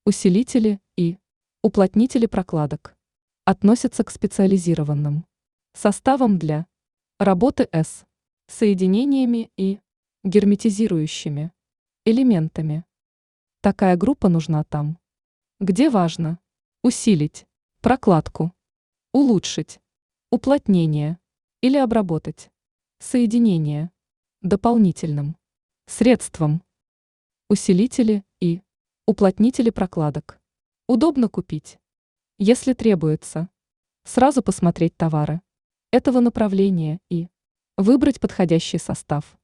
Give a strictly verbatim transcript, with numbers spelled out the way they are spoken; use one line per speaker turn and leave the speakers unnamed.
Усилители и уплотнители прокладок относятся к специализированным составам для работы с соединениями и герметизирующими элементами. Такая группа нужна там, где важно усилить прокладку, улучшить уплотнение или обработать соединение дополнительным средством. Усилители и уплотнители прокладок удобно купить, если требуется сразу посмотреть товары этого направления и выбрать подходящий состав.